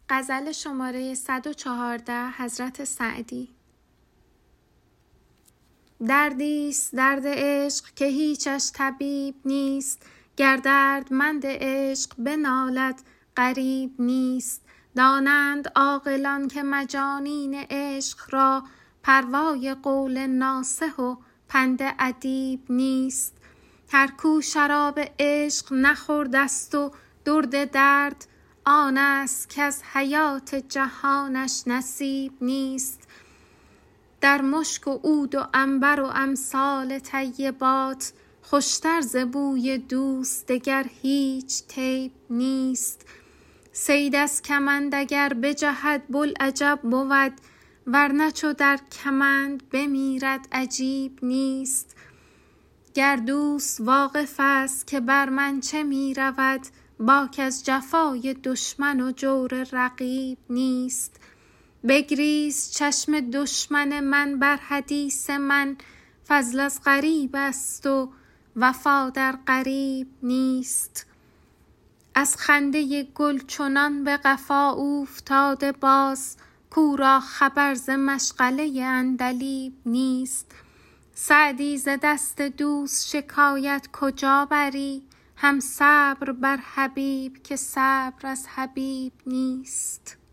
غزل شماره 114 حضرت سعدی. دردیست درد عشق که هیچش طبیب نیست، گر دردمند عشق بنالد غریب نیست. دانند عاقلان که مجانین عشق را، پروای قول ناصح و پند ادیب نیست. هر کو شراب عشق نخوردست و درد درد، آن است که از حیات جهانش نصیب نیست. در مشک و عود و عنبر و امثال طیبات، خوشتر ز بوی دوست دگر هیچ طیب نیست. صید از کمند اگر بجهد بوالعجب بود، ورنه چو در کمند بمیرد عجیب نیست. گر دوست واقف است که بر من چه می رود، باک از جفای دشمن و جور رقیب نیست. بگریست چشم دشمن من بر حدیث من، فضل از غریب است و وفا در غریب نیست. از خنده گل چنان به قفا اوفتاده باز، کو را خبر ز مشغله عندلیب نیست. سعدی ز دست دوست شکایت کجا بری، هم صبر بر حبیب که صبر از حبیب نیست.